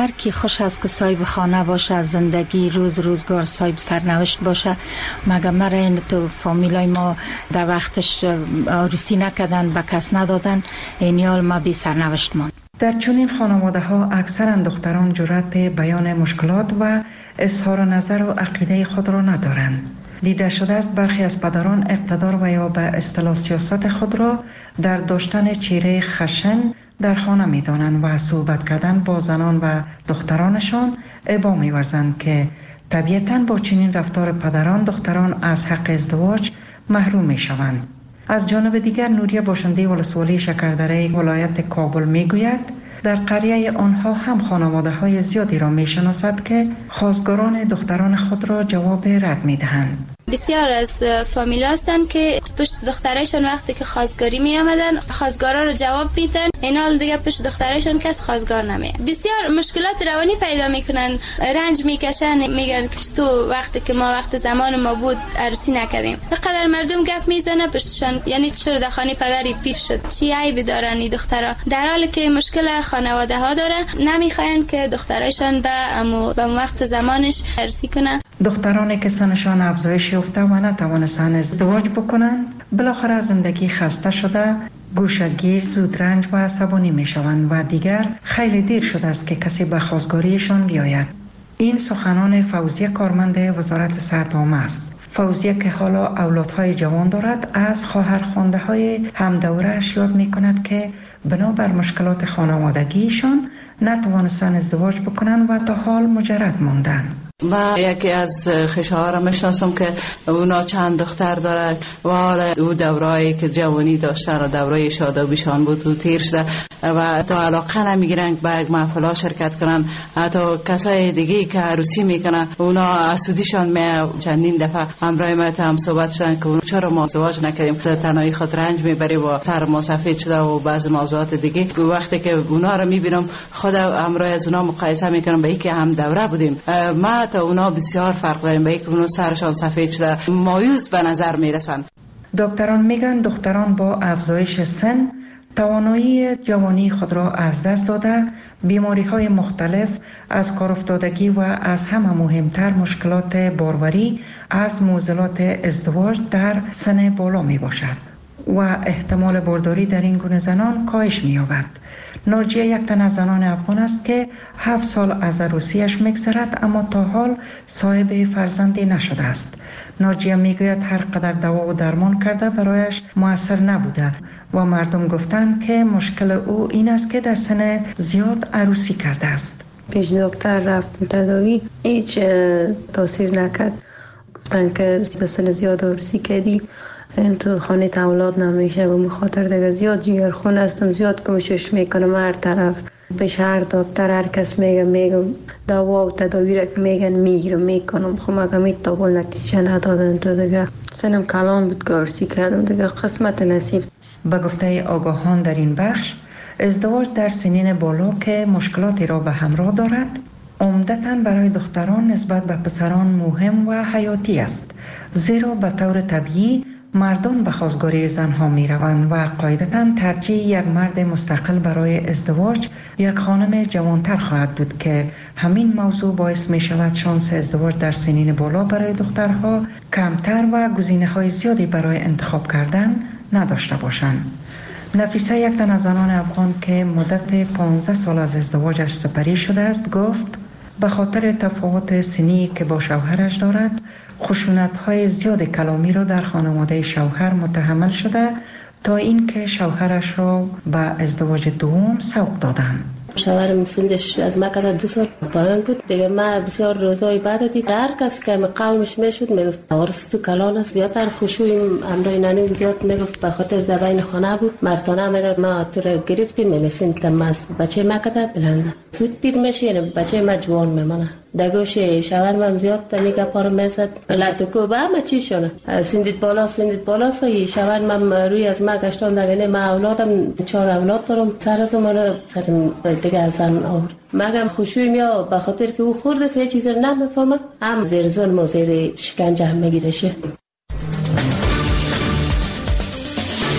هر کی خوش است که صاحب خانه باشه، زندگی روزگار صاحب سرنوشت باشه. مگر مرا این تو فامیلای ما در وقتش عروسی نکردن، به کس ندادن، این حال ما بی سرنوشت ماند. در چنین خانواده ها اکثرا دختران جرأت بیان مشکلات و اظهار نظر و عقیده خود را ندارند. دیده شده است برخی از پدران اقتدار و یا به اصطلاح سیاست خود را در داشتن چهره خشن در خانه می دانند و صحبت کردن با زنان و دخترانشان ابا می ورزند که طبیعتاً با چنین رفتار پدران دختران از حق ازدواج محروم می شوند. از جانب دیگر نوریه باشنده ولسوالی شکردره ولایت کابل می گوید در قریه آنها هم خانواده های زیادی را می شناسد که خواستگاران دختران خود را جواب رد می دهند. بسیار از فامیل هستن که پشت دخترایشان وقتی که خواستگاری می آمدن خواستگارا رو جواب میدن، این حال دیگه پشت دخترایشان کس خواستگار نمیاد. بسیار مشکلات روانی پیدا میکنن، رنج میکشن، میگن که تو وقتی که ما وقت زمان ما بود عروسی نکردیم. فقط مردم گپ میزنه پشتشان، یعنی چرا دخانی پدری پیر شد، چی عیبی دارن این دخترا، در حالی که مشکل خانواده ها داره، نمیخواین که دخترایشان به وقت زمانش عروسی کنن. دخترانی که سنشان افزایش یافته و نتوانستند ازدواج بکنند بالاخره زندگی خسته شده، گوشه‌گیر، زودرنج و عصبانی می شوند و دیگر خیلی دیر شده است که کسی به خواستگاریشان بیاید. این سخنان فوزیه کارمند وزارت صحت عامه است. فوزیه که حالا اولادهای جوان دارد از خواهرخوانده های همدوره‌اش یاد می کند که بنابر مشکلات خانوادگیشان نتوانستند ازدواج بکنند و تا حال مجرد ماندند. و یکی از خشها را میشناسم که اونا چند دختر داره و حالا او دورایی که جوانی داشتن و دورای شادابیشان بود و تیر شده و تا علاقه نمیگیرن به یک محفل شرکت کنن. حتی کسای دیگه که عروسی میکنن اونا اسودیشان می چندین دفعه همراه ما هم صحبت شدن که چرا ما ازدواج نکردیم، تنهایی خود رنج میبری و سر ما سفید شده و بعض موضوعات دیگه. وقتی که اونا رو میبینم خود همراه از اونا مقایسه میکنم به اینکه هم دوره بودیم، ما تا اونا بسیار فرق داریم، به اینکه اونا سرشان سفید شده مایوس به نظر میرسن. دکتران میگن دختران با افزایش سن توانایی جوانی خود را از دست داده، بیماری‌های مختلف از کار افتادگی و از همه مهمتر مشکلات باروری از معضلات ازدواج در سن بالا می باشد و احتمال بارداری در این گونه زنان کاهش می‌یابد. ناجیه یک تن از زنان افغان است که 7 سال از عروسیش می‌گذرد اما تا حال صاحب فرزندی نشده است. ناجیه میگوید هر قدر دوا و درمان کرده برایش مؤثر نبوده و مردم گفتند که مشکل او این است که در سن زیاد عروسی کرده است. پیش دکتر رفت تداوی، هیچ تاثیر نکرد. گفتن که در سن زیاد عروسی کردی، این تو خانه اولاد نمیشه و مخاطر دیگه زیاد جیگرخون هستم، زیاد کوشش میکنم هر طرف پیش هر دکتر هر کس میگم دوا و تداوی را که میگن میگیرم میکنم، خب مگه میتابل نتیجه ندادن تو دیگه سنم کلان بود که عروسی کردم دیگه قسمت نصیب. به گفته آگاهان در این بخش ازدواج در سنین بالا که مشکلاتی را به همراه دارد عمدتاً برای دختران نسبت به پسران مهم و حیاتی است، زیرا به طور طبیعی مردان به خواستگاری زنها می روند و قاعدتاً ترجیح یک مرد مستقل برای ازدواج یک خانم جوانتر خواهد بود که همین موضوع باعث می شود شانس ازدواج در سنین بالا برای دخترها کمتر و گزینه‌های زیادی برای انتخاب کردن نداشته باشند. نفیسه یک تن از زنان افغان که مدت 15 سال از ازدواجش سپری شده است گفت به خاطر تفاوت سنی که با شوهرش دارد خشونت‌های زیاد کلامی را در خانواده شوهر متحمل شده تا اینکه شوهرش را به ازدواج دوم سوق دادند. شوهرم سندش از مکه 2 سال پایان بود دیگه. ما بسیار روزای بعد دید هر کس که قومش میشد میگفت وارث تو کلان است، زیادتر خشوع امرای ننه زیاد میگفت به خاطر در بین خانه بود. مردانه میگفت ما تو رو گرفتیم میرسیم تماس بچه ما کده بلنده زود پیر میشه، یعنی بچه ما جوان میمونه. دگوش شوهرم زیاد میگه پارو میزد لاتو با ما چی شونه سندید بالا سوی شوهرم روی از ما گشتان دگنه ما اولادم 4 اولاد دارم سر از ما سر دیگه زن آورد. مگم خوشوی میا به خاطر که او خورده سه چیز نمیفهمه هم زیر ظلم و زیر شکنجه هم میگیرشه.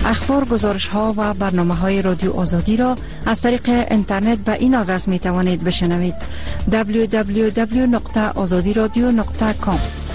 اخبار، گزارش‌ها و برنامه‌های رادیو آزادی را از طریق اینترنت به این آدرس می‌توانید بشنوید: www.azadiradio.com.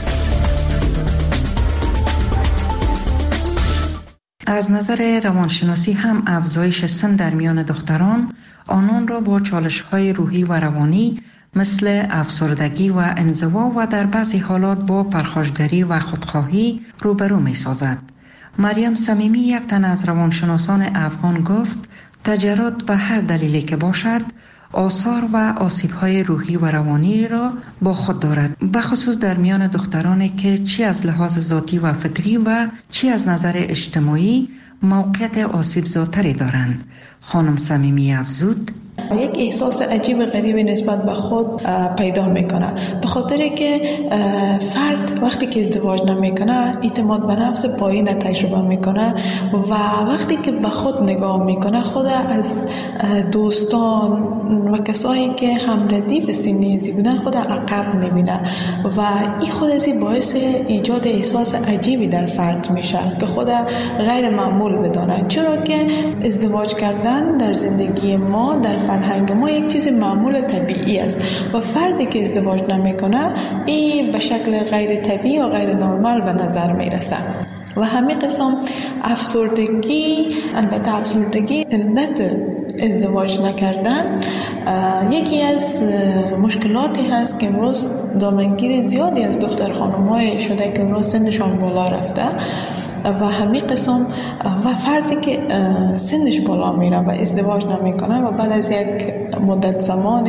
از نظر روانشناسی هم افزایش سن در میان دختران آنان را با چالش‌های روحی و روانی مثل افسردگی و انزوا و در بعضی حالات با پرخاشگری و خودخواهی روبرو می‌سازد. مریم صمیمی، یک تن از روانشناسان افغان، گفت تجرد به هر دلیلی که باشد آثار و آسیب‌های روحی و روانی را با خود دارد، بخصوص در میان دخترانی که چی از لحاظ ذاتی و فطری و چی از نظر اجتماعی موقعیت آسیب زاتری دارند. خانم صمیمی افزود: یک احساس عجیب غریبی نسبت به خود پیدا میکنه، به خاطر که فرد وقتی که ازدواج نمیکنه اعتماد به نفس پایین تجربه میکنه و وقتی که به خود نگاه میکنه خود از دوستان و کسایی که هم ردیف سنی ازی بودن خود عقب میبینه و این خود ازی باعث ایجاد احساس عجیبی در فرد میشه که خود غیر معمول بدانه، چرا که ازدواج کردن در زندگی ما، در فرهنگ ما یک چیز معمول طبیعی است و فردی که ازدواج نمیکنه این به شکل غیر طبیعی و غیر نرمال به نظر میرسه. و همین قسم افسردگی، البته افسردگی علت ازدواج نکردن یکی از مشکلاتی هست که امروز دامنگیر زیادی از دختر خانم‌های شده که امروز سنشان بالا رفته و همین قسم و فردی که سنش بالا میره و ازدواج نمیکنه و بعد از یک مدت زمان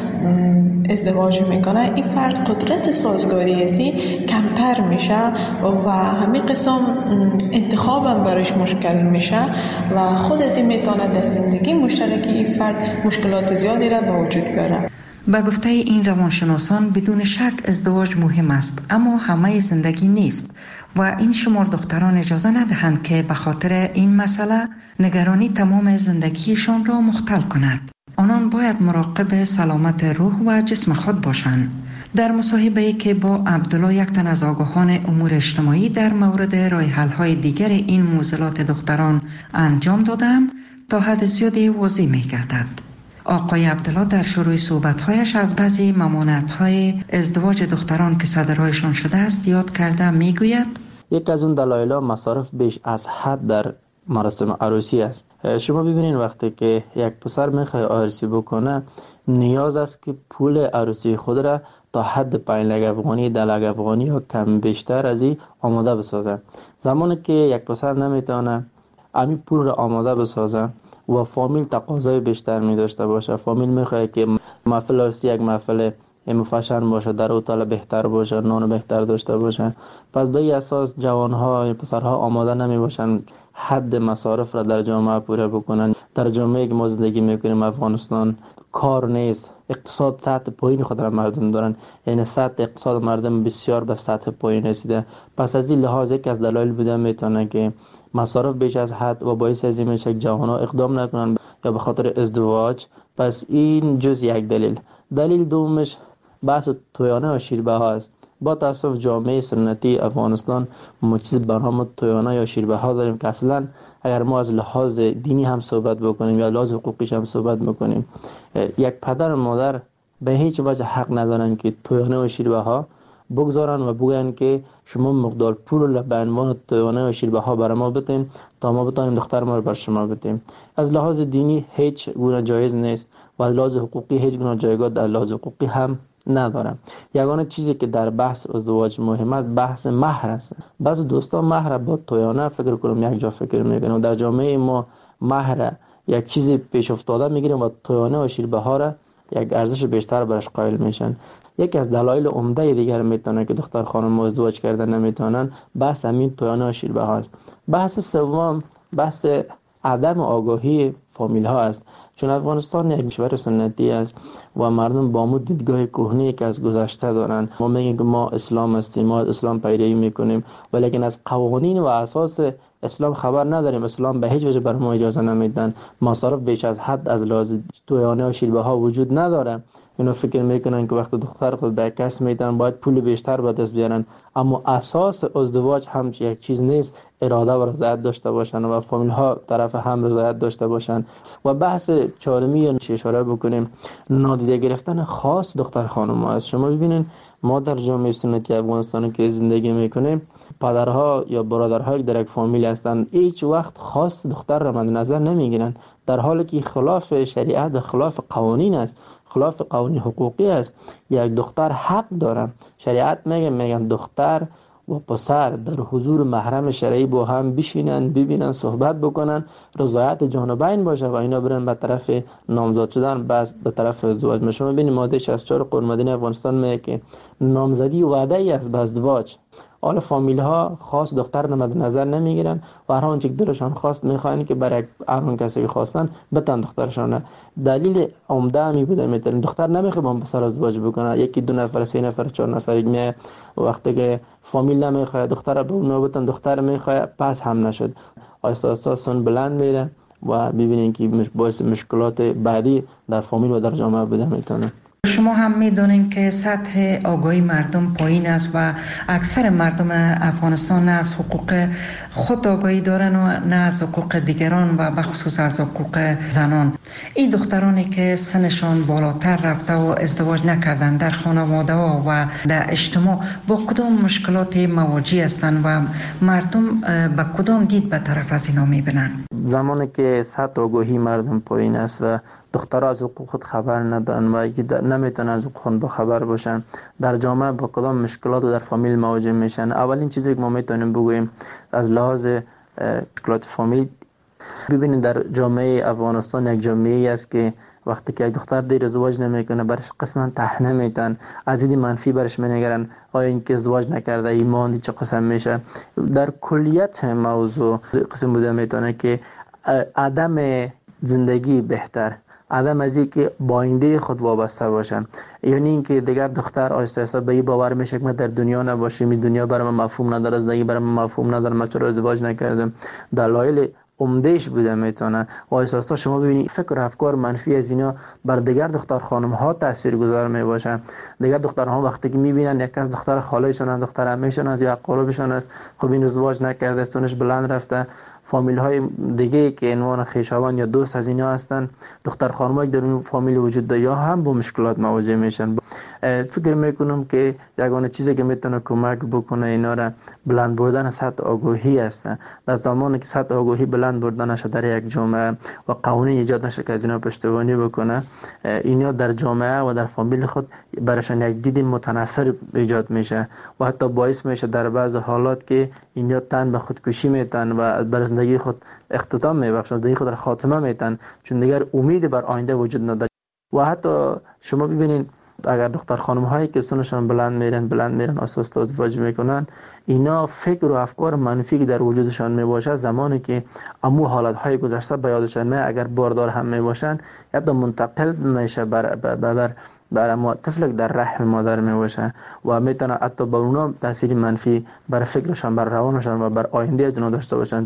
ازدواج میکنه، این فرد قدرت سازگاری ازی کمتر میشه و همین قسم انتخابم برایش مشکل میشه و خود ازی میتونه در زندگی مشترکی این فرد مشکلات زیادی را به وجود بیاره. به گفته این روانشناسان بدون شک ازدواج مهم است، اما همه زندگی نیست و این شمار دختران اجازه ندهند که به خاطر این مسئله نگرانی تمام زندگیشان را مختل کند. آنان باید مراقب سلامت روح و جسم خود باشند. در مصاحبه‌ای که با عبدالله، یک تن از آگاهان امور اجتماعی، در مورد راه حل‌های دیگر این معضلات دختران انجام دادم، تا حد زیادی واضح می‌گردد. آقای عبدالله در شروع صحبت‌هایش از بعضی ممانعت‌های ازدواج دختران که صدرهایشان شده است یاد کرده میگوید: یک از اون دلایل مصارف بیش از حد در مراسم عروسی است. شما ببینید وقتی که یک پسر میخواد عروسی بکنه نیاز است که پول عروسی خود را تا حد 5 لک افغانی، 10 لک افغانی یا کم بیشتر از این آماده بسازه. زمانی که یک پسر نمیتونه همین پول را آماده بسازه و فامیل تقاضای بیشتر می داشته باشه، فامیل میخواد که محفل عروسی یک محفل فشن باشه، در هتل بهتر باشه، نان بهتر داشته باشه، پس به این اساس جوانها، پسرها آماده نمی باشن حد مصارف را در جامعه پوره بکنن. در جامعه که ما زندگی میکنیم افغانستان کار نیست، اقتصاد سطح پایین خود را مردم دارن، یعنی سطح اقتصاد مردم بسیار به سطح پایین رسیده. پس از این لحاظ یک از دلایل بوده میتونه که مصارف بیش از حد و باعث از این میشه که جوانها اقدام نکنن یا به خاطر ازدواج. پس این جز یک دلیل. دلیل دومش بحث تویانه و شیربه ها است. با تاسف جامعه سنتی افغانستان ما چیز به نام تویانه یا شیربه ها داریم که اصلا اگر ما از لحاظ دینی هم صحبت بکنیم یا لحاظ حقوقیش هم صحبت بکنیم، یک پدر و مادر به هیچ وجه حق ندارن که تویانه و شیربه ها بگذارن و بگن که شما مقدار پول را به عنوان تویانه و شیربه ها برای ما بتین تا ما بتانیم دختر ما رو بر شما بتیم. از لحاظ دینی هیچ گونه جایز نیست و از لحاظ حقوقی هیچ گونه جایگاه در لحاظ حقوقی هم ندارم. یگانه چیزی که در بحث ازدواج مهم است بحث مهر است. بعضی دوستان مهر با تویانه فکر کنم یک جا فکر میکنن. در جامعه ما مهر یک چیزی پیش افتاده میگیرن و تویانه و شیربه ها را یک ارزش بیشتر برش قائل میشن. یکی از دلایل عمده دیگر میتونه که دختر خانم ازدواج کردن نمیتونن بحث همین تویانه و شیربه ها است. بحث سوم بحث عدم آگاهی فامیل ها است. چون افغانستان یک کشور سنتی است و مردم با مو دیدگاه کهنه‌ای که از گذشته دارن. ما میگیم که ما اسلام هستیم، ما از اسلام پیروی میکنیم، ولیکن از قوانین و اساس اسلام خبر نداریم. اسلام به هیچ وجه بر ما اجازه نمیدن. مصارف بیش از حد از لحاظ تویانه و شیربه ها وجود نداره. اینا فکر میکنن که وقت دختر خود به کس میدن باید پول بیشتر به دست بیارن، اما اساس ازدواج هم یک چیز نیست. اراده و رضایت داشته باشن و فامیل ها طرف هم رضایت داشته باشن. و بحث چهارمی یا اشاره بکنیم نادیده گرفتن خاص دختر خانم ها است. شما ببینید ما در جامعه سنتی افغانستان که زندگی میکنیم، پدرها یا برادرها در یک فامیل هستند، هیچ وقت خاص دختر را مد نظر نمیگیرن، در حالی که خلاف شریعت، خلاف قوانین است، خلاف قوانین حقوقی است. یک دختر حق داره. شریعت میگن دختر و پسر در حضور محرم شرعی با هم بشینن، ببینن، صحبت بکنن، رضایت جانبین باشه و اینا برن به طرف نامزد شدن، بس به طرف ازدواج. شما ببینید ماده 64 قانون مدنی افغانستان میگه که نامزدی وعده ای است به ازدواج. حالا فامیل ها خاص دختر مد نظر نمیگیرن و هر آنچه دلشان خواست میخواین که برای هر کسی که خواستن بتن دخترشان. دلیل عمده می بوده میتونن دختر نمیخواد با پسر ازدواج بکنه، یکی دو نفر، سه نفر، چهار نفر می وقتی که فامیل نمیخواد دختر به اون بتن، دختر میخواد پس هم نشد، آهسته سن بلند میره و ببینین که باعث مشکلات بعدی در فامیل و در جامعه بوده میتونه. شما هم میدونین که سطح آگاهی مردم پایین است و اکثر مردم افغانستان نه از حقوق خود آگاهی دارن و نه از حقوق دیگران و بخصوص از حقوق زنان. این دخترانی که سنشان بالاتر رفته و ازدواج نکردن در خانواده ها و در اجتماع با کدام مشکلات مواجه هستند و مردم به کدام دید به طرف از اینا میبینن؟ زمانی که سطح آگاهی مردم پایین است و دخترها از حقوق خود خبر ندارن و نمیتونن از حقوق خود بخبر باشن، در جامعه با کدام مشکلات و در فامیل مواجه میشن. اولین چیزی که ما میتونیم بگوییم از لحاظ مشکلات فامیل، ببینید در جامعه افغانستان یک جامعه است که وقتی که یک دختر دیر ازدواج نمیکنه برش قسما طعنه میتن، از دید منفی برش مینگرن، آیا این که ازدواج نکرده ایمان چه قسم میشه. در کلیت موضوع قسم بوده میتونه که عدم زندگی بهتر، عدم از این که با آینده خود وابسته باشن، یعنی اینکه دیگر دختر آهسته آهسته به این باور میشه که من در دنیا نباشم، این دنیا برام مفهوم نداره، زندگی برام مفهوم نداره، من چرا ازدواج نکردم. دلایل عمدهش بوده میتونه و آهسته شما ببینید فکر و افکار منفی از اینا بر دیگر دختر خانم ها تاثیرگذار میباشن. دیگر دخترها وقتی که میبینن یک از دختر خالهشون، دختر عمهشون از یا قربشون است، خب این ازدواج نکرده، سنش بلند رفته، فامیل های دیگه که عنوان خویشاوند یا دوست از اینا هستن، دختر خانمایی در اون فامیل وجود داره، یا هم با مشکلات مواجه میشن. فکر میکنم که یگانه چیزی که میتونه کمک بکنه اینا را بلند بردن سطح آگاهی است. در زمانی که سطح آگاهی بلند بردن نشه در یک جامعه و قوانین ایجاد نشه که از اینا پشتیبانی بکنه، اینا در جامعه و در فامیل خود براشون یک دید متنفر ایجاد میشه و حتی باعث میشه در بعض حالات که اینا تن به خودکشی میتن و بر زندگی خود اختتام میبخشن، زندگی خود را خاتمه میتن، چون دیگر امید بر آینده وجود نداره. و حتی شما ببینید اگر دختر خانم هایی که سنشان بلند میرن اساس ازدواج میکنن، اینا فکر و افکار منفی که در وجودشان میباشه زمانی که امو حالت های گذشته به یادشان میاد، اگر باردار هم میباشن یا منتقل میشه بر طفل در رحم مادر میباشه و میتونه حتی به اونا تاثیر منفی بر فکرشان، بر روانشان و بر آینده از اونا داشته باشن.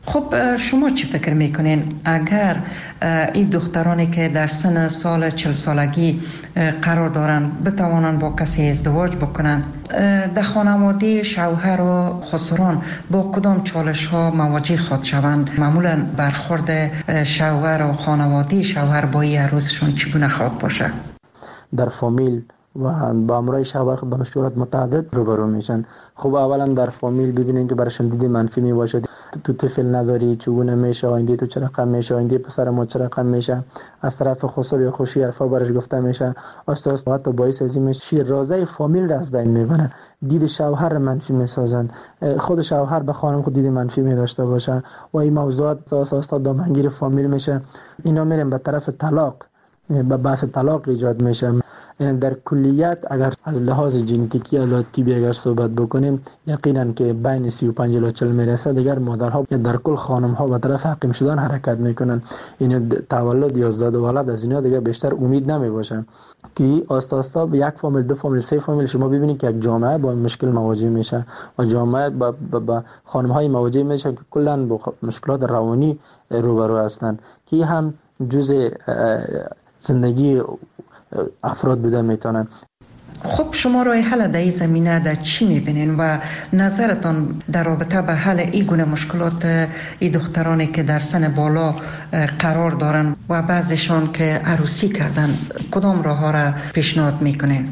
خب شما چی فکر میکنین اگر این دخترانی که در سن سال 40 سالگی قرار دارن بتوانن با کسی ازدواج بکنن، در خانواده شوهر و خسران با کدام چالش ها مواجه خود شوند؟ معمولا برخورد شوهر و خانواده شوهر با این عروسشون چگونه خواهد باشه؟ در فامیل و با امرای شوهر خود به مشکلات متعدد روبرو میشن. خب اولا در فامیل ببینین که براشون دید منفی میباشه، تو طفل نداری چگونه میشه، آینده تو چه رقم میشه، آینده پسر ما چه رقم میشه، از طرف خسر یا خوشی حرفا برش گفته میشه، آستا حتی باعث از این میشه شیرازه فامیل را از بین میبره، دید شوهر منفی میسازن، خود شوهر به خانم خود دید منفی میداشته باشه و این موضوعات آستا دامنگیر فامیل میشه. اینا میرن به طرف طلاق، به بحث طلاق ایجاد میشه. یعنی در کلیت اگر از لحاظ ژنتیکی یا طبی اگر صحبت بکنیم، یقینا که بین 35 الی 40 میرسه دیگر مادرها در کل خانم ها به طرف حقیم شدن حرکت میکنن. این تولد یا زاد و ولد از اینا دیگه بیشتر امید نمیباشه که آستا به یک فامیل، دو فامیل، سه فامیل شما ببینید که یک جامعه با مشکل مواجه میشه و جامعه با خانم های مواجه میشه که کلا با مشکلات روانی روبرو هستن که هم جزء زندگی افراد بوده میتونن. خب شما راه حل در این زمینه در چی میبینین و نظرتان در رابطه به حل این گونه مشکلات این دخترانی که در سن بالا قرار دارن و بعضیشان که عروسی کردن کدام راه ها را پیشنهاد میکنین؟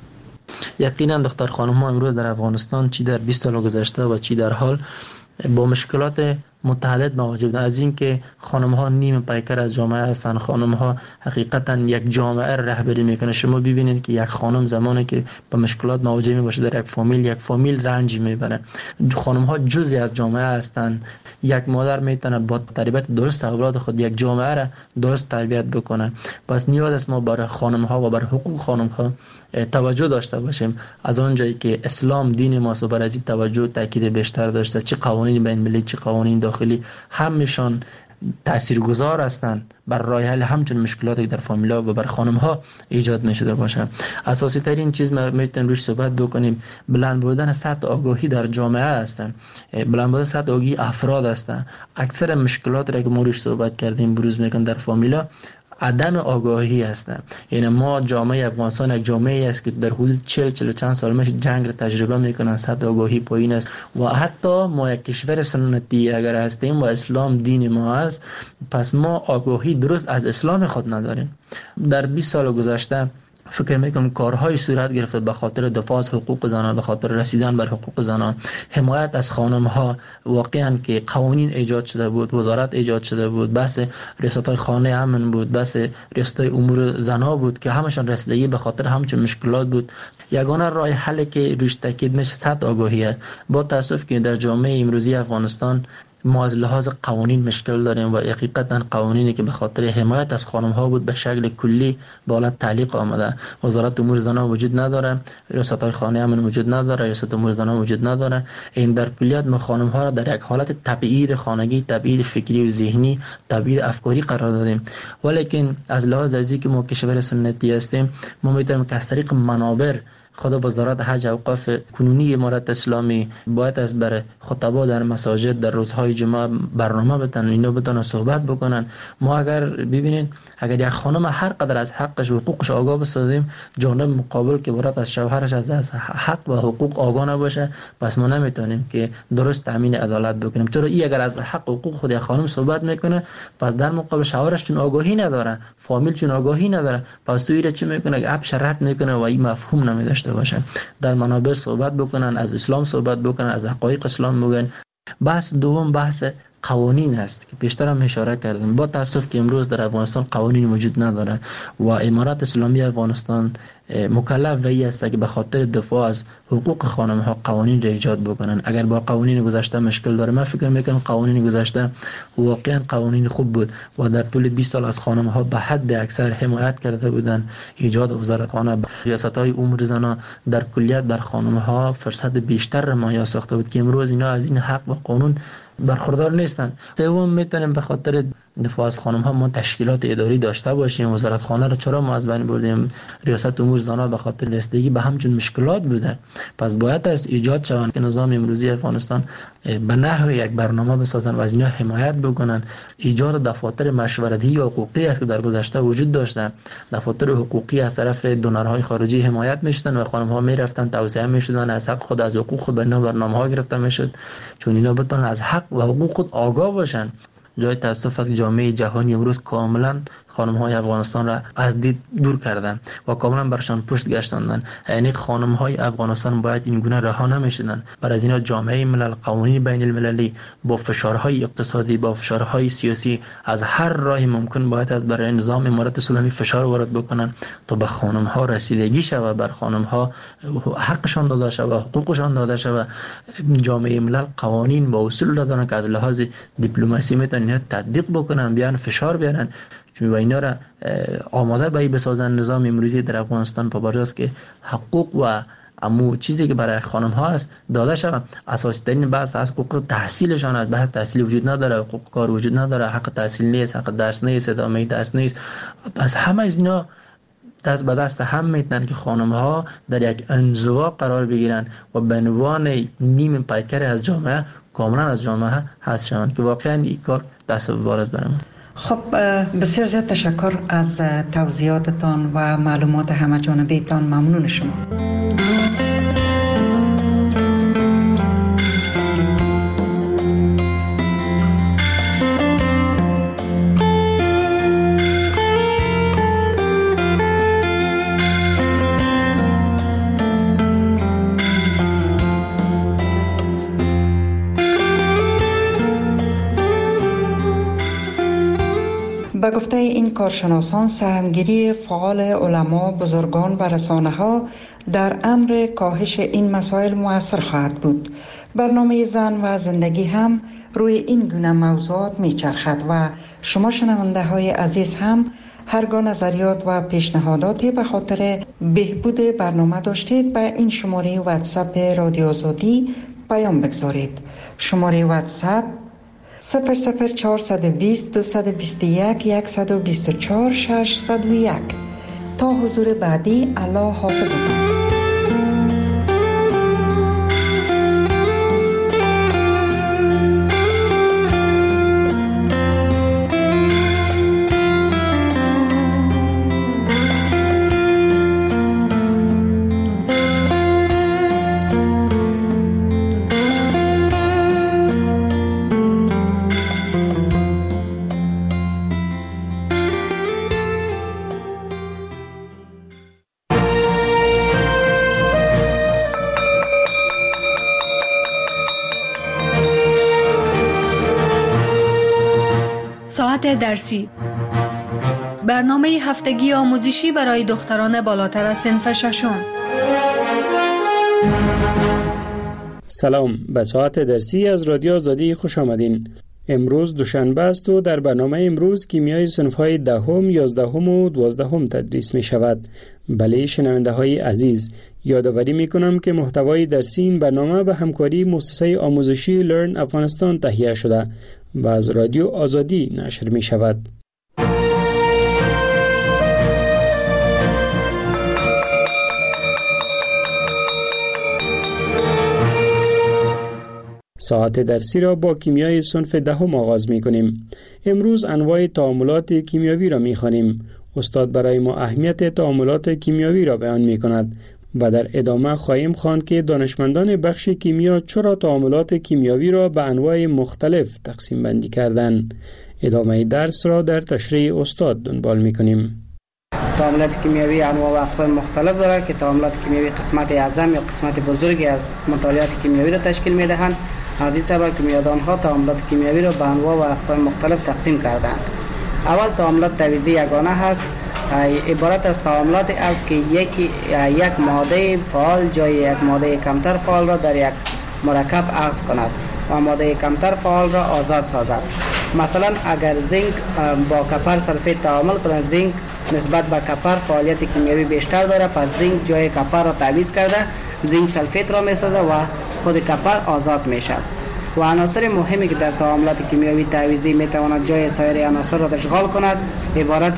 یقینا دختر خانم ها امروز در افغانستان چی در 20 سال گذشته و چی در حال با مشکلات متعدد مواجه بودن. از این که خانم ها نیم پیکر از جامعه هستن، خانم ها حقیقتا یک جامعه رهبری میکنه. شما ببینید که یک خانم زمانی که با مشکلات مواجه میباشه در یک فامیل رنج میبره. خانم ها جزئی از جامعه هستن. یک مادر میتونه با تربیت درست اولاد خود یک جامعه را درست تربیت بکنه. پس نیاز است ما برای خانم ها و بر حقوق خانم ها توجه داشته باشیم. از اونجایی که اسلام دین ماست و بر از این توجه تاکید بیشتر داشته، چه قوانین بین المللی چه قوانین داخلی همشان تاثیرگذار هستند بر راه حل همچون مشکلاتی در فامیلا و بر خانم ها ایجاد میشده باشه. اساسی ترین چیز ما میتونیم روش صحبت بکنیم بلند بردن سطح آگاهی در جامعه هستن، بلند بردن سطح آگاهی افراد هستن. اکثر مشکلات را که ما روش صحبت کردیم بروز میکنن در فامیلا عدم آگاهی هستند. یعنی ما جامعه افغانستان یک جامعه است که در حدود 40 چند سال میشه جنگ را تجربه میکنن، سطح آگاهی پایین است و حتی ما یک کشور سنتی اگر هستیم و اسلام دین ما است، پس ما آگاهی درست از اسلام خود نداریم. در 20 سال گذشته فکر میکنم کارهای صورت گرفته به خاطر دفاع از حقوق زنان، به خاطر رسیدن بر حقوق زنان، حمایت از خانم ها. واقعا که قوانین ایجاد شده بود، وزارت ایجاد شده بود، بحث ریاست های خانه امن بود، بحث ریاست های امور زنا بود که همشان رسیدگی به خاطر همچون مشکلات بود. یگانه راه حل که روش تاکید میشه سطح آگاهی است. با تاسف که در جامعه امروزی افغانستان ما از لحاظ قوانین مشکل داریم و حقیقتا قوانینی که به خاطر حمایت از خانم ها بود به شکل کلی به حالت تعلیق آمده. وزارت امور زنان وجود نداره، ریاست های خانه امن وجود نداره، ریاست امور زنان وجود نداره. این در کلیات ما خانم ها را در یک حالت تبعید خانگی، تبعید فکری و ذهنی، تبعید افکاری قرار دادیم. ولیکن از لحاظ ازی که ما کشور سنتی هستیم ما میتونیم که از طریق منابر خود وزارت حج اوقاف کنونی امارت اسلامی باید از بر خطبا در مساجد در روزهای جمعه برنامه بتن، اینا بتونن صحبت بکنن. ما اگر ببینین اگر یک خانم هر قدر از حقش و حقوقش آگاه بسازیم، جانب مقابل که برات از شوهرش از حق و حقوق آگاه نباشه، پس ما نمیتونیم که درست تامین عدالت بکنیم. چرا این اگر از حق و حقوق خود یک خانم صحبت میکنه، پس در مقابل شوهرش چون آگاهی نداره، فامیل چون آگاهی نداره، پس تویره چی میکنه؟ اپ شرط میکنه و این مفهوم نمیداشته باشه. در منابر صحبت بکنن، از اسلام صحبت بکنن، از حقایق اسلام بگن. بحث دوم بحث قوانین است که پیشتر هم اشاره کردم. با تاسف که امروز در افغانستان قوانین وجود نداره و امارت اسلامی افغانستان مکلف به این است که به خاطر دفاع از حقوق خانم ها قوانین را ایجاد بکنن. اگر با قوانین گذشته مشکل داره، من فکر میکنم قوانین گذشته واقعا قوانین خوب بود و در طول 20 سال از خانم ها به حد اکثر حمایت کرده بودن. ایجاد وزارتخانه، ریاست های امور زنان در کلیت بر خانم ها فرصت بیشتر را مهیا ساخته بود که امروز اینا از این حق و قانون برخوردار نیستن. سوم میتونیم به خاطر دفاع از خانم ها ما تشکیلات اداری داشته باشیم. وزارت خانه را چرا ما از بین بردیم؟ ریاست امور زنان به خاطر رسیدگی به همچون مشکلات بوده. پس باید از ایجاد شوند که نظام امروزی افغانستان به نحو یک برنامه بسازن و از اینا حمایت بکنن. ایجاد دفاتر مشورتی حقوقی است که در گذشته وجود داشته. دفاتر حقوقی از طرف دونرهای خارجی حمایت میشدن و خانم ها میرفتن توسعه میشدن، از حق خود از حقوق خود بنا برنامه ها گرفته میشد چون اینا بتونن از حق و حقوق خود آگاه باشن. جای تاسف است جامعه جهانی امروز کاملا خانم های افغانستان را از دید دور کردن و کاملا برشان پشت گشتاندن. یعنی خانم های افغانستان باید این گونه رها نمیشدن. برای اینا جامعه ملل، قوانین بین المللی با فشارهای اقتصادی، با فشارهای سیاسی از هر راه ممکن باید از برای نظام امارت اسلامی فشار وارد بکنن تا به خانم ها رسیدگی شود، بر خانم ها حقشان داده شود، حقوقشان داده شود. جامعه ملل قوانین با اصول دارن که از لحاظ دیپلماسی میتونن تطبیق بکنن، بیان فشار بیارن چون و اینا را آماده به بسازن. نظام امروزی در افغانستان پابرجاست که حقوق و امو چیزی که برای خانم ها است داده شود. اساسی ترین بحث از حقوق تحصیلشان است. بحث تحصیل وجود نداره، حقوق کار وجود نداره، حق تحصیل نیست، حق درس نیست، ادامه درس نیست. پس همه از اینا دست به دست هم میتونن که خانم ها در یک انزوا قرار بگیرن و به عنوان نیم پیکر از جامعه کاملا از جامعه حذف شوند که واقعا این کار تصور است برام. خب بسیار زیاد تشکر از توضیحاتتان و معلومات همه جانبیتان. ممنون شما. به گفته این کارشناسان، سهمگیری فعال علما، بزرگان و رسانه‌ها در امر کاهش این مسائل مؤثر خواهد بود. برنامه زن و زندگی هم روی این گونه موضوعات میچرخد و شما شنونده های عزیز هم هرگاه نظریات و پیشنهاداتی به خاطر بهبود برنامه داشتید به این شماره واتساپ رادیو آزادی پیام بگذارید. شماره واتساپ 00420 221 124 601. تا حضور بعدی، الله حافظتان. ساعت درسی، برنامه هفتگی آموزشی برای دختران بالاتر از صنف ششم. سلام، به ساعت درسی از رادیو آزادی خوش آمدین. امروز دوشنبه است و در برنامه امروز کیمیای صنف‌های دهم، 11 و 12 تدریس می شود. بله شنونده های عزیز، یادآوری می کنم که محتوای درسی این برنامه به همکاری مؤسسه آموزشی لرن افغانستان تهیه شده و از رادیو آزادی نشر می شود. ساعت درسی را با کیمیای صنف دهم آغاز می کنیم. امروز انواع تعاملات کیمیاوی را می خوانیم. استاد برای ما اهمیت تعاملات کیمیاوی را بیان می کند و در ادامه خواهیم خواند که دانشمندان بخش کیمیا چرا تعاملات کیمیاوی را به انواع مختلف تقسیم بندی کردند. ادامه درس را در تشریح استاد دنبال می کنیم. تعاملات کیمیاوی انواع و اقسام مختلف دارد که تعاملات کیمیاوی قسمت اعظم یا قسمت بزرگی از مطالعات کیمیاوی را تشکیل می دهند. از این سبب کیمیادانها تعاملات کیمیاوی را به انواع و اقسام مختلف تقسیم کردند. اول تعاملات تعویضی یگانه هست. عبارت از تعاملاتی است که یک ماده فعال جای یک ماده کمتر فعال را در یک مرکب عوض کند و ماده کمتر فعال را آزاد سازد. مثلا اگر زینک با کپر سلفیت تعامل کند، زینک نسبت به کپر فعالیت کیمیاوی بیشتر دارد، پس زینک جای کپر را تعویض کرده زینک سلفیت را می سازد و خود کپر آزاد می شود. و عناصر مهمی که در تعاملات کیمیاوی تعویضی می تواند جای سایر عناصر را اشغال کند عبارت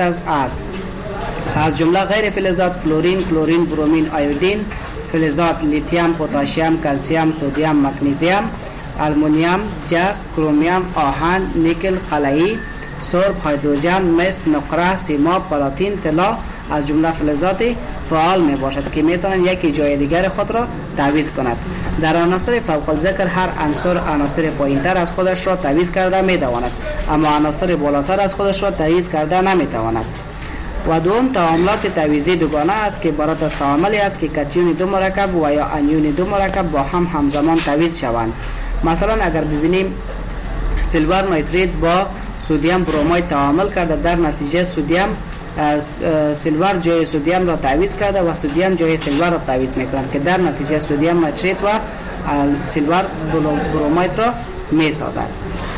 از جمله غیر فلزات فلورین، کلورین، برومین، آیودین، فلزات لیتیوم، پتاسیم، کلسیم، سدیم، مگنیزیم، آلومینیوم، جست، کرومیوم، آهن، نیکل، قلعی، سرب، هیدروژن، مس، نقره، سیماب، پلاتین، طلا از جمله فلزات فعال می باشد که می توانند یکی جای دیگر خود را تعویض کند. در عناصر فوق الذکر هر عنصر پایینتر از خودش را تعویض کرده می تواند، اما عناصر بالاتر از خودش را تعویض کرده نمی تواند. و دوم تعاملات تعویضی دوگانه است که عبارت از تعاملی است که کاتیون دو مرکب و یا انیون دو مرکب با هم همزمان تعویض شوند. مثلا اگر ببینیم سیلور نیتریت با سدیم برومید تعامل کرده، در نتیجه سیلور جای سدیم را تعویض کرده و سدیم جای سیلور را تعویض میکند که در نتیجه سدیم نیتریت و سیلور برومید را میسازد.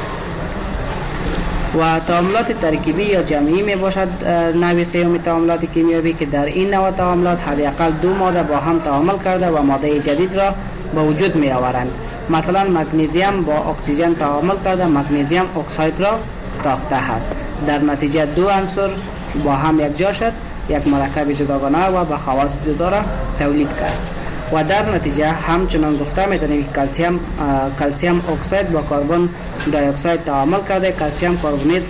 و تعاملات ترکیبی یا جمعی می باشد نوع سوم تعاملات کیمیاوی که در این نوع تعاملات حداقل دو ماده با هم تعامل کرده و ماده جدید را به وجود می آورند. مثلا مگنیزیم با اکسیژن تعامل کرده مگنیزیم اکساید را ساخته است. در نتیجه دو عنصر با هم یکجا شد، یک مرکب جداگانه و به خواص جدا را تولید کرد. و در نتیجه همچنان گفته می‌توانیم که کلسیم اکساید با کربن دی اکساید تعامل کرده کلسیم کربونیت را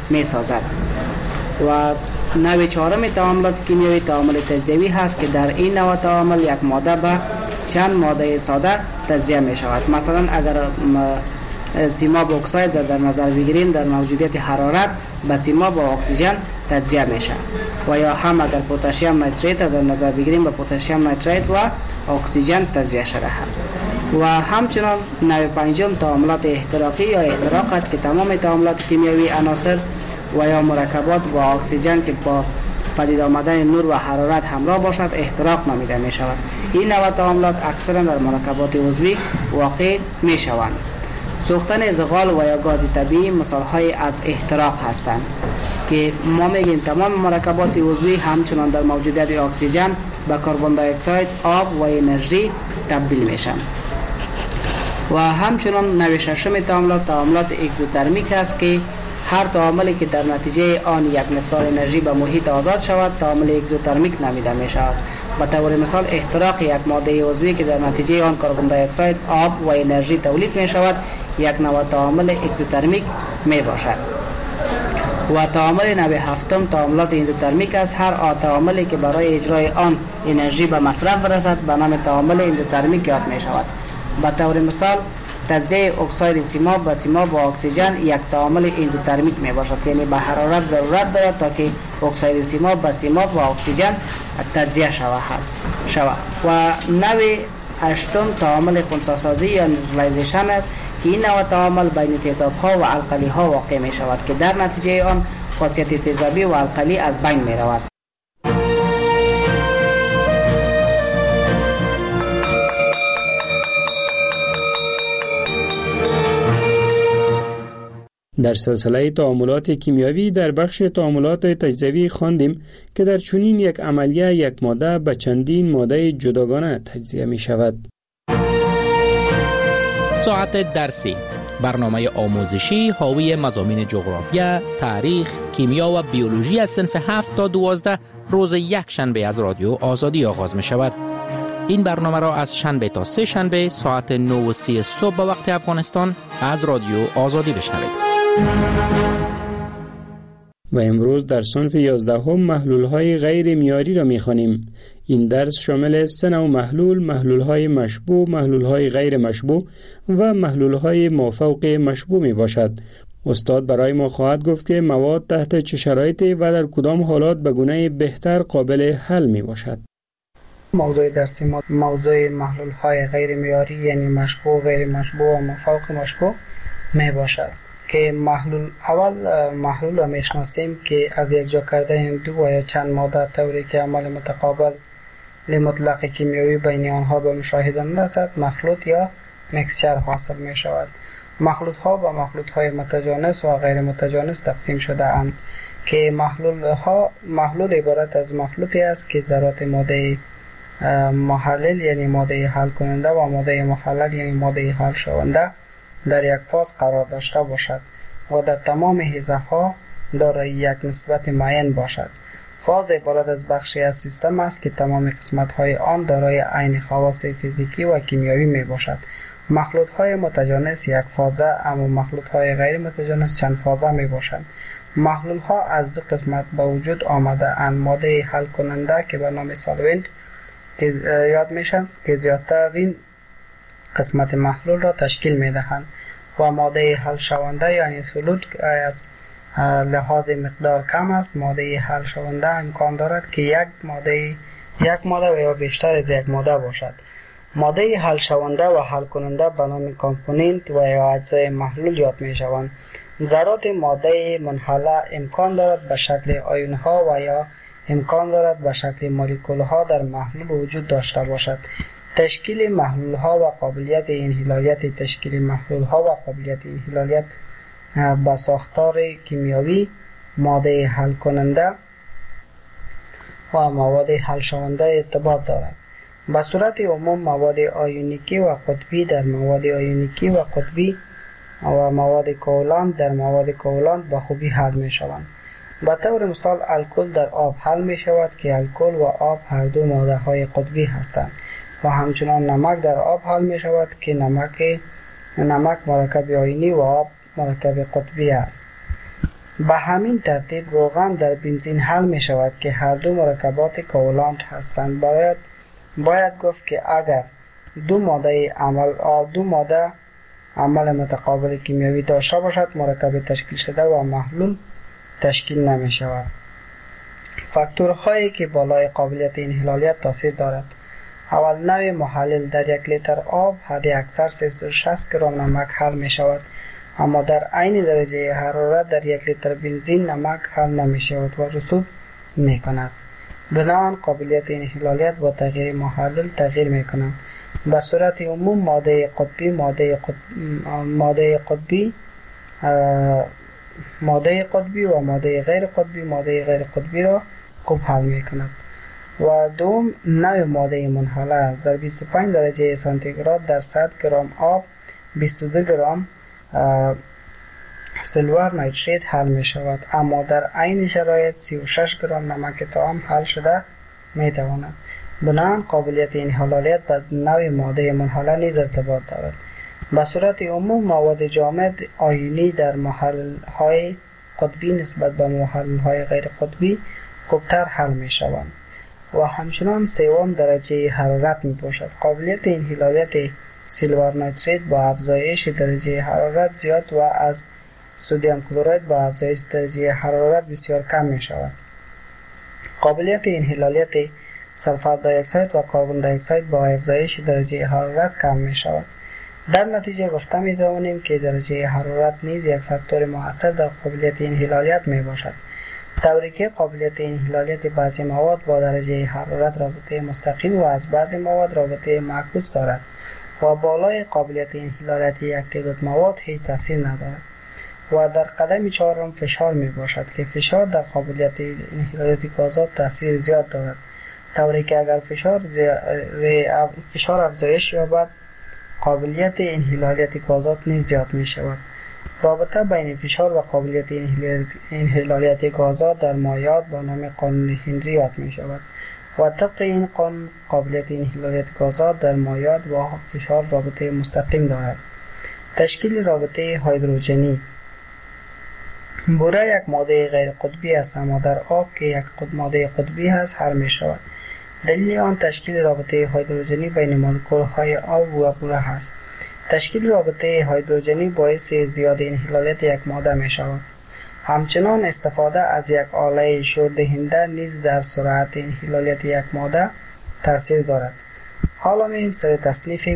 می سازد. و نوع چهارم تعاملات کیمیایی تعامل تجزیوی هست که در این نوع تعامل یک ماده به چند ماده ساده تجزیه می شود. مثلا اگر سیماب اکساید در نظر بگیریم، در موجودیت حرارت به سیماب و اکسیژن تجزیه میشه. و یا هم اگر پتاسیم نیتریت در نظر بگیریم، به پتاسیم نیتریت و اکسیژن تجزیه شده است. و همچنان نوع پنجم تعاملات احتراقی یا احتراق است که تمام تعاملات کیمیایی عناصر و یا مرکبات با اکسیژن که با پدید آمدن نور و حرارت همراه باشد احتراق نامیده می شود. این نوع تعاملات اکثرا در مرکبات عضوی واقع می شوند. سوختن زغال و یا گاز طبیعی مثال‌های از احتراق هستند که ما میگیم تمام مرکبات عضوی همچنان در موجودیت اکسیژن به کربن دی اکساید، آب و انرژی تبدیل میشن. و همچنان نوع ششم تعاملات اگزوترمیک است که هر تعاملی که در نتیجه آن یک مقدار انرژی به محیط آزاد شود تعامل اگزوترمیک نامیده می شود. به طور مثال احتراق یک ماده عضوی که در نتیجه آن کربن دی اکساید، آب و انرژی تولید می شود یک نوع تعامل اگزوترمیک می باشد. و تعامل نوع هفتم تعاملات اندوترمیک است. هر تعاملی که برای اجرای آن انرژی به مصرف برسد به نام تعامل اندوترمیک یاد می شود. به طور مثال تجزیه اکساید سیماب و سیماب با اکسیژن یک تعامل اندوترمیک می باشد، یعنی به حرارت ضرورت دارد تا که اکساید سیماب با سیماب و اکسیژن تجزیه شود. و نوع هشتم تعامل خنثی‌سازی یا نیوترالایزیشن است که این نوع تعامل بین تیزاب‌ها و القلی‌ها واقع می شود که در نتیجه آن خاصیت تیزابی و القلی از بین می رود. در سلسله تعاملات کیمیایی در بخش تعاملات تجزیوی خواندیم که در چنین یک عملیه یک ماده به چندین ماده جداگانه تجزیه می شود. ساعت درسی، برنامه آموزشی حاوی مضامین جغرافیا، تاریخ، کیمیا و بیولوژی از صنف 7 تا 12 روز یک شنبه از رادیو آزادی آغاز می شود. این برنامه را از شنبه تا سه شنبه ساعت 9:30 صبح به وقت افغانستان از رادیو آزادی بشنوید. و امروز در صنف 11 محلول‌های غیر معیاری را می‌خوانیم. این درس شامل 3 نوع محلول‌های مشبوع، محلول‌های غیر مشبوع و محلول‌های مافوق مشبوع میباشد. استاد برای ما خواهد گفت که مواد تحت چه شرایطی و در کدام حالات به گونه بهتر قابل حل میباشد. موضوع درسی ما موضوع محلول‌های غیر معیاری یعنی مشبوع، غیر مشبوع و مافوق مشبوع میباشد. که محلول را میشناسیم که از یک جا کردن دو و یا چند ماده طوری که عمل متقابل لمطلق کیمیایی بین آنها به مشاهده نرسد مخلوط یا مکسچر حاصل می شود. مخلوط ها و مخلوط های متجانس و غیر متجانس تقسیم شده اند که محلول عبارت از مخلوطی است که ذرات ماده محلل یعنی ماده حل کننده و ماده محلل یعنی ماده حل شونده در یک فاز قرار داشته باشد و در تمام حیزه ها دارای یک نسبت معین باشد. فاز عبارت از بخشی از سیستم است که تمام قسمت های آن دارای عین خواص فیزیکی و کیمیایی می باشد. مخلوط های متجانس یک فازه اما مخلوط های غیر متجانس چند فازه می باشند. محلول ها از دو قسمت به وجود آمده اند: ماده حل کننده که به نام سالونت یاد میشن که زیادترین قسمت محلول را تشکیل میدهند و ماده حل شونده یعنی سولوت از لحاظ مقدار کم است. ماده حل شونده امکان دارد که یک ماده و یا بیشتر از یک ماده باشد. ماده حل شونده و حل کننده به نام کامپوننت و یا اجزای محلول یاد می شوند. ذرات ماده منحله امکان دارد به شکل آیون ها و یا امکان دارد به شکل مولکول ها در محلول وجود داشته باشد. تشکیل محلول ها و قابلیت انحلالیت تشکیل محلول ها و قابلیت انحلالیت با ساختار کیمیایی ماده حل کننده و مواد حل شونده ارتباط دارد. به صورت عموم مواد آیونیکی و قطبی در مواد آیونیکی و قطبی و مواد کوالنت در مواد کوالنت به خوبی حل می شوند. به طور مثال الکل در آب حل می شود که الکل و آب هر دو ماده های قطبی هستند و همچنان نمک در آب حل می شود که نمک مرکب آیونی و آب مرکب قطبی است. به همین ترتیب روغن در بنزین حل می شود که هر دو مرکبات کوالانت هستند. باید گفت که اگر دو ماده عمل متقابل کیمیایی داشته باشد مرکب تشکیل شده و محلول تشکیل نمی شود. فاکتورهایی که بالای قابلیت انحلالیت تاثیر دارد: اول، نوع محلل. در 1 لیتر آب حد اکثر 360 گرم نمک حل می شود، اما در عین درجه حرارت در 1 لیتر بنزین نمک حل نمی شود و رسوب می کند. بنابراین قابلیت انحلالیت با تغییر محلل تغییر می کند. به صورت عموم ماده قطبی و ماده غیر قطبی را خوب حل می کند. و دوم، نوع ماده منحله است. در 25 درجه سانتیگراد در 100 گرم آب 22 گرم سیلور نیتریت حل می شود، اما در عین شرایط 36 گرم نمک طعام حل شده می تواند. بنابراین قابلیت انحلالیت به نوع ماده منحله نیز ارتباط دارد. به صورت عموم مواد جامد آیونی در محل‌های قطبی نسبت به محل‌های غیر قطبی خوبتر حل می شوند و همچنان سوم درجه حرارت می باشد. قابلیت انحلالیت سیلور نیتریت با افزایش درجه حرارت زیاد و از سدیم کلراید با افزایش درجه حرارت بسیار کم می شود. قابلیت انحلالیت سلفر دی اکساید و کربن دی اکساید با افزایش درجه حرارت کم می شود. در نتیجه گفته می توانیم که درجه حرارت نیز یک فاکتور مؤثر در قابلیت انحلالیت می باشد، طوری که قابلیت انحلالیت بعضی مواد با درجه حرارت رابطه مستقیم و از بعضی مواد رابطه معکوس دارد و بالای قابلیت انحلالیت یک تعداد مواد هیچ تاثیر ندارد. و در قدم چهارم فشار می باشد که فشار در قابلیت انحلالیت گازات تاثیر زیاد دارد، طوری که اگر فشار افزایش یابد قابلیت انحلالیت گازات نیز زیاد می شود. رابطه بین فشار و قابلیت انحلالیت گازات در مایعات با نام قانون هنری یاد می شود و طبق این قانون قابلیت انحلالیت گازات در مایعات با فشار رابطه مستقیم دارد. تشکیل رابطه هیدروژنی: بوره یک ماده غیر قطبی است، اما در آب که یک ماده قطبی است حل می شود. دلیل آن تشکیل رابطه هیدروژنی بین مولکول‌های آب و بوره است. تشکیل رابطه هیدروژنی باعث ازدیاد انحلالیت یک ماده می شود. همچنان استفاده از یک آله شوردهنده نیز در سرعت انحلالیت یک ماده تاثیر دارد. حالا می‌ریم سر تصنیف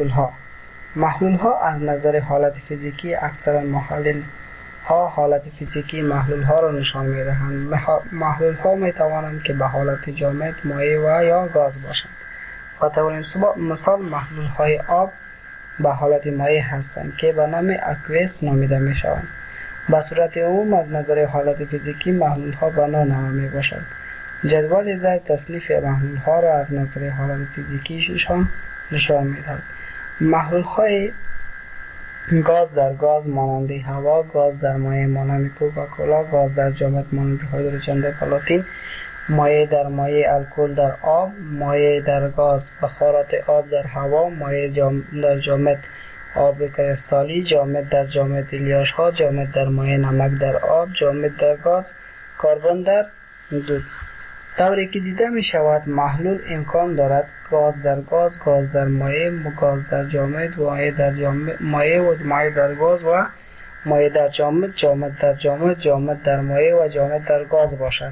محلول ها از نظر حالت فیزیکی اکثرا محلل ها حالت فیزیکی محلول ها را نشان می دهند. محلول ها می توانند که به حالت جامد، مایع و یا گاز باشند. به طور مثال محلول های آب به حالت مایع هستند که به نام اکویس نامیده می شوند. به صورت عموم از نظر حالت فیزیکی محلول ها به نوع می باشند. جدول زیر تصنیف محلول ها را از نظر حالت فیزیکیشان نشان می دهد. محلول های گاز در گاز مانند هوا، گاز در مایع مانند کوکاکولا، گاز در جامد مانند هیدروژن در پلاتین، مایع در مایع الکل در آب، مایع در گاز بخارات آب در هوا، مایع در جامد آب کریستالی، جامد در جامد الیاش ها، جامد در مایع نمک در آب، جامد در گاز، کربن در دود. طوری که دیده می شود محلول امکان دارد گاز در گاز، گاز در مایع، گاز در جامد، مایع در جامد، مایع و مایع در گاز و مایع در جامد، جامد در جامد، جامد در مایع و جامد در گاز باشد.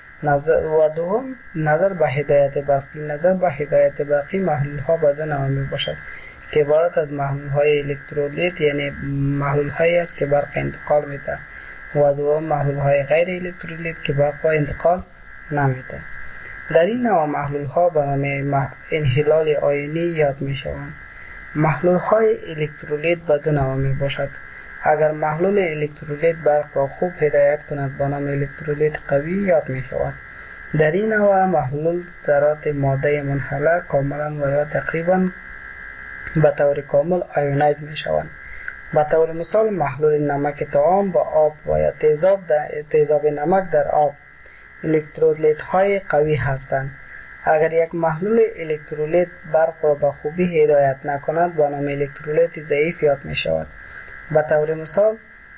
دوم نظر به هدایت برقی. نظر به هدایت برقی محلول ها به دو نوع می باشد که عبارت از محلول های الکترولیت یعنی محلول هایی است که برق انتقال می ده و دوم محلول های غیر الکترولیت که برق را انتقال نمیده. در این نوع محلول ها به نام انحلال آیونی یاد می شوند. محلول های الکترولیت به دو نوع می باشد. اگر محلول الکترولیت برق را خوب هدایت کند به نام الکترولیت قوی یاد می شود. در این نوع محلول ذرات ماده منحله کاملا و یا تقریبا به طور کامل آیونایز می شوند. به طور مثال محلول نمک طعام با آب و یا تیزاب نمک در آب الکترولیت های قوی هستند. اگر یک محلول الکترولیت برق را به خوبی هدایت نکند به نام الکترولیت ضعیف یاد می شود. به طور مثال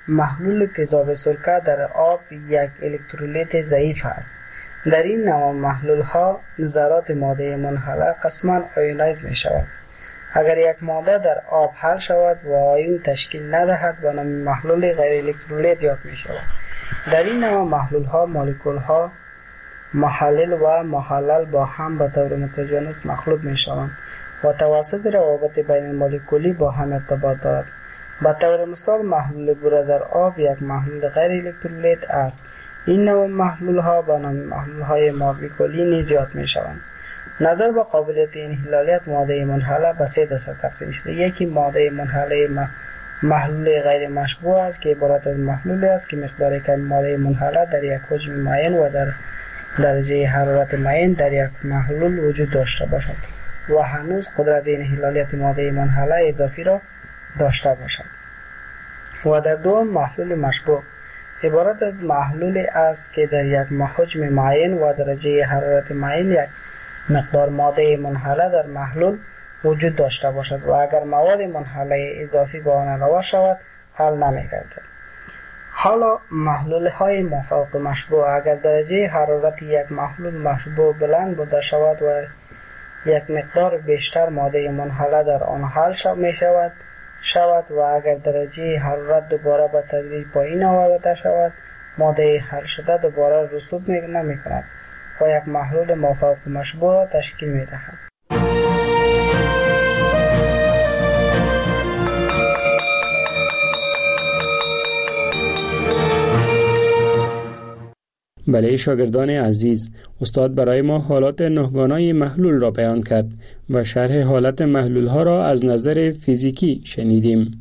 محلول تیزاب سرکه در آب یک الکترولیت ضعیف است. در این نوع محلول ها ذرات ماده منحله قسما آیونایز می شود. اگر یک ماده در آب حل شود و آیون تشکیل ندهد به نام محلول غیر الکترولیت یاد می شود. در این نوع محلول ها مولکول ها محلل و محلل با هم به طور متجانس مخلوط می شوند و توسط روابط بین مولکولی با هم ارتباط دارد. به طور مثال محلول بوره در آب یک محلول غیر الکترولیت است. این نوع محلول ها به نام محلول های مولکولی نیز یاد می شوند. نظر به قابلیت انحلالیت ماده منحله به 3 دسته تقسیم شده. یکی ماده منحله محلول غیر مشبوع است که عبارت از محلولی است که مقدار کم ماده منحله در یک حجم معین و در درجه حرارت معین در یک محلول وجود داشته باشد و هنوز قدرت انحلالیت ماده منحله اضافی را داشته باشد. و در دوم محلول مشبوع عبارت از محلولی است که در یک حجم معین و درجه حرارت معین یک مقدار ماده منحله در محلول وجود داشته باشد و اگر مواد منحله اضافی به آن علاوه شود حل نمی‌گردد. حالا محلول های مافوق مشبوع اگر درجه حرارت یک محلول مشبوع بلند بوده شود و یک مقدار بیشتر ماده منحله در آن حل شود و اگر درجه حرارت دوباره به تدریج پایین آورده شود ماده حل شده دوباره رسوب نمی کند و یک محلول مافوق مشبوع را تشکیل می دهد. بله شاگردان عزیز، استاد برای ما حالات نهگانای محلول را بیان کرد و شرح حالت محلول ها را از نظر فیزیکی شنیدیم.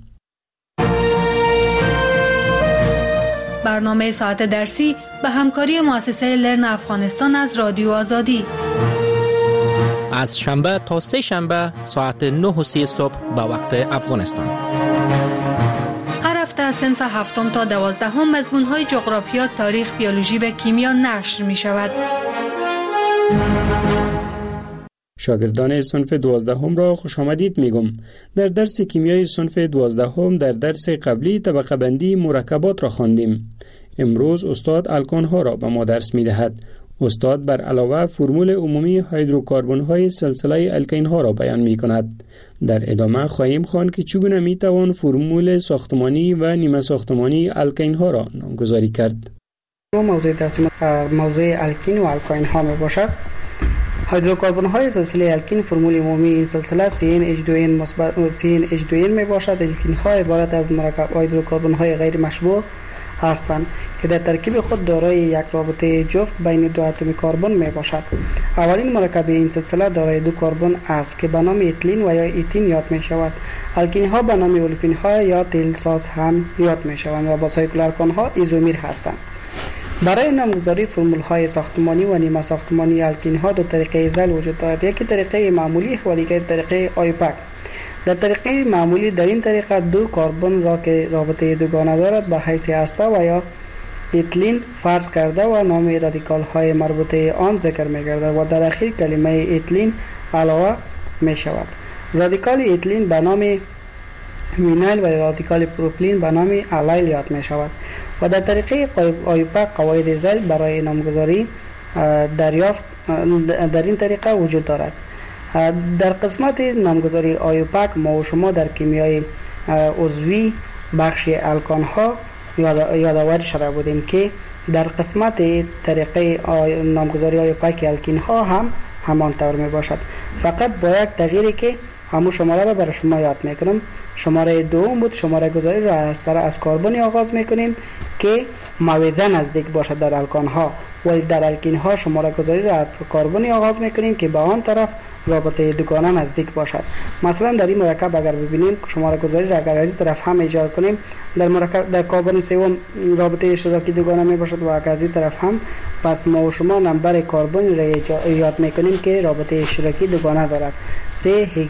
برنامه ساعت درسی به همکاری مؤسسه لرن افغانستان از رادیو آزادی از شنبه تا 3 شنبه ساعت 9:30 صبح به وقت افغانستان. هر هفته از صنف 7 تا 12 مضمون‌های جغرافیا، تاریخ، بیولوژی و کیمیا نشر می‌شود. شاگردان صنف 12 را خوش آمدید میگم. در درس کیمیای صنف 12 در درس قبلی طبقه بندی مرکبات را خواندیم. امروز استاد الکان ها را به ما درس می‌دهد. استاد بر علاوه فرمول عمومی هیدروکاربن های سلسله الکین ها را بیان می کند. در ادامه خواهیم خواند که چگونه می توان فرمول ساختمانی و نیمه ساختمانی الکین ها را نامگذاری کرد. موضوع درس موضوع الکین و الکین ها می باشد. هیدروکاربن های سلسله الکین فرمول عمومی این سلسله CnH2n مثبت CnH2n می باشد. الکین ها عبارت از مرکب هیدروکاربن های غیر مشبوع هستند که در ترکیب خود دارای یک رابطه جفت بین دو اتم کربن می باشد. اولین مرکب این سلسله دارای 2 کربن است که به نام اتیلین و یا ایتین یاد می شود. الکین ها به نام اولفین ها یا تیل ساز هم یاد می شوند و با سایکل الکان ها ایزومیر هستند. برای نامگذاری فرمول های ساختمانی و نیمه ساختمانی الکین ها 2 طریقه زل وجود دارد. یکی طریقه معمولی و دیگر طریقه آیوپک. در طریقه معمولی در این طریقه 2 کربن را که رابطه دوگانه دارد به حیث هسته و یا اتیلین فرض کرده و نام رادیکال های مربوطه آن ذکر می گردد و در اخیر کلمه اتیلین علاوه می شود. رادیکال اتیلین به نام وینایل و رادیکال پروپیلین به نام الیل یاد می شود و در طریقه آیوپک قواعد زل برای نامگذاری دریافت در این طریقه وجود دارد. در قسمت نامگذاری آیوپک ما و شما در کیمیای عضوی بخش الکان ها یادآور شده بودیم که در قسمت طریقه نامگذاری آیوپک الکین ها هم همان طور می باشد، فقط با یک تغییری که همون شماره را برای شما یاد میکنم. شماره دوم بود. شماره گذاری را از کربن آغاز میکنیم که موازی نزدیک باشد در الکان ها، ولی در الکین ها شماره گذاری را از کربن آغاز میکنیم که به آن طرف رابطه دوگانه نزدیک باشد. مثلا در این مرکب اگر ببینیم شماره گذاری را اگر از این طرف هم ایجاد کنیم در کربن سوم رابطه اشتراکی دوگانه می باشد و اگر از این طرف هم، پس ما و شما نمبر کربن را ایجاد میکنیم که رابطه اشتراکی دوگانه دارد. 3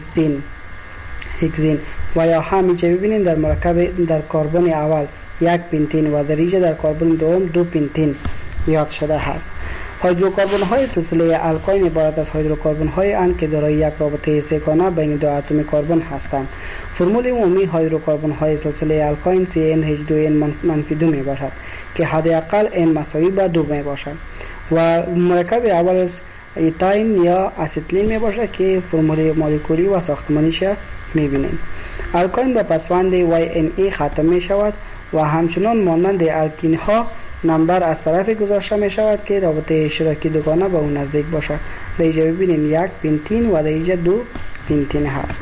هگزین و یا همیشه ببینیم در مرکب در کربن اول 1 پنتین و در اینجا در کربن دوم 2 پنتین یاد شده است. هیدروکاربن های سلسله الکاین عبارت از هیدروکاربن های اند که دارای یک رابطه سه‌گانه بین دو اتم کربن هستند. فرمول عمومی هیدروکاربن های سلسله الکاین CnH2n-2 می باشد که حداقل n مساوی به 2 می باشد و مرکب اول از ایتاین یا اسیتیلین می باشد که فرمول مولکولی و ساختمانیش می بینیم. الکاین به پسوند YNE ختم می شود و همچنان مانند الکین ها نمبر از طرف گذاشته می شود که رابطه اشتراکی دوگانه به اون نزدیک باشد. در اینجا ببینین 1 پنتین و در اینجا 2 پنتین هست.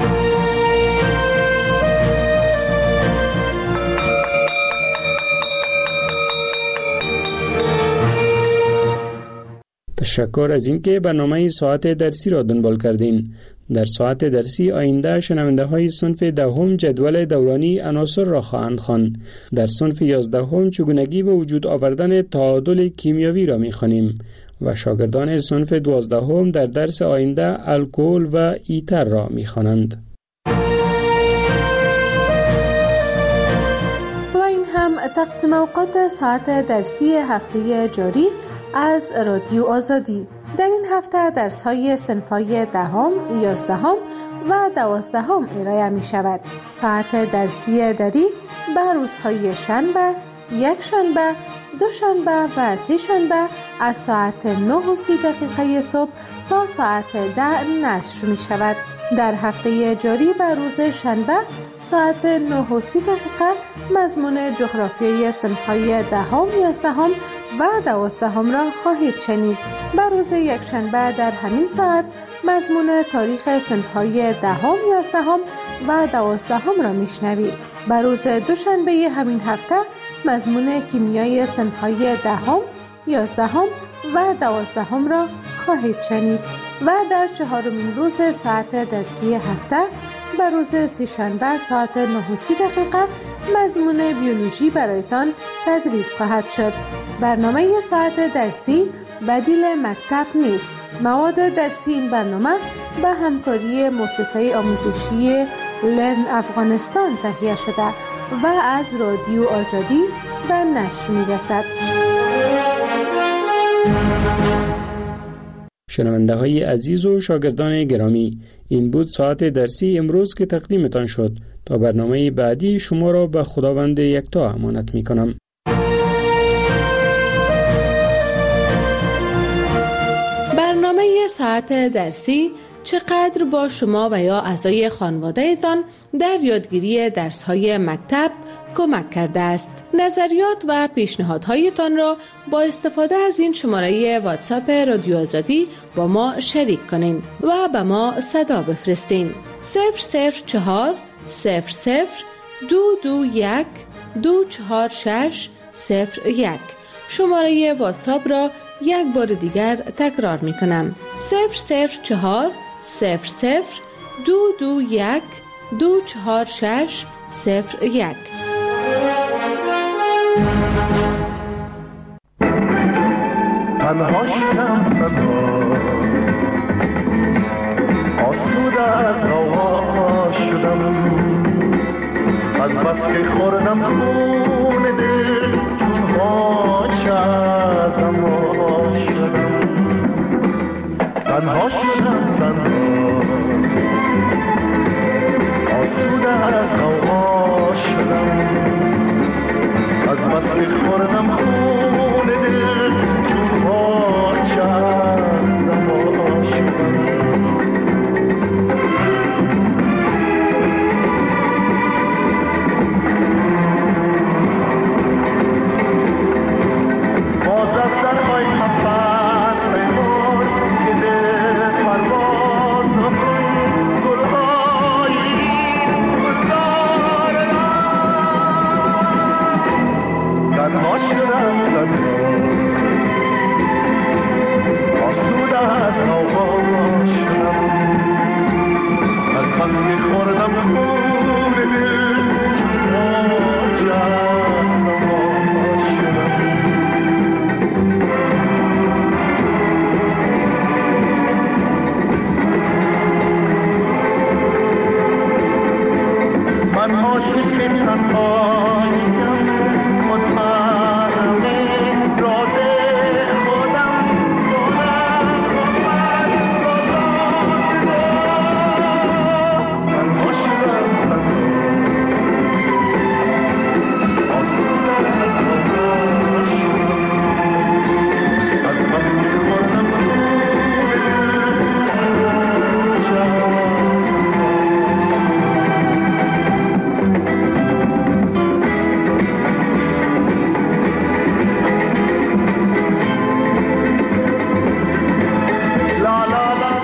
تشکر از اینکه برنامه ساعت درسی را دنبال کردین. در ساعت درسی آینده شنونده های صنف دهم جدول دورانی عناصر را خواهند خواند. در صنف 11 چگونگی به وجود آوردن تعادل کیمیایی را می‌خوانیم و شاگردان صنف 12 در درس آینده الکل و ایتر را می‌خوانند. و این هم تقسیم اوقات ساعت درسی هفته جاری از رادیو آزادی. در این هفته درس‌های صنف‌های 10، 11 و 12 ارائه می‌شود. ساعت درسی دری به روزهای شنبه، یک شنبه، دو شنبه و سه شنبه از ساعت 9:30 صبح تا ساعت 10 نشر می‌شود. در هفته جاری به روز شنبه ساعت 9:30 مضمون جغرافیای صنف‌های 10، 11 و 12 را خواهید شنید. به روز یک شنبه در همین ساعت مضمون تاریخ صنف‌های 10، 11 و 12 را میشنوید. به روز دوشنبه همین هفته مضمون کیمیای صنف‌های 10، 11 و 12 را خواهید شنید و در چهارمین روز ساعت درسی هفته به روز سه‌شنبه ساعت 9:30 مضمون بیولوژی برایتان تدریس خواهد شد. برنامه ساعت درسی بدیل مکتب نیست. مواد درسی این برنامه به همکاری مؤسسه آموزشی لرن افغانستان تهیه شده و از رادیو آزادی به نشر می‌رسد. شنونده های عزیز و شاگردان گرامی، این بود ساعت درسی امروز که تقدیمتان شد. تا برنامه بعدی شما را به خداوند یکتا امانت می کنم. برنامه ساعت درسی چقدر با شما و یا اعضای خانواده‌تان در یادگیری درس‌های مکتب کمک کرده است. نظریات و پیشنهادهایتان را با استفاده از این شماره واتساپ رادیو آزادی با ما شریک کنین و به ما صدا بفرستین. 004 00 221 246 01. شماره واتساپ را یک بار دیگر تکرار می کنم. 004 00 221 246 01. تنها آسوده از هوا شدم، از بس که خوردم خون دل چون هاش ازم شدم. تنها شدم تنها آسوده از هوا شدم، از بس که خوردم خون دل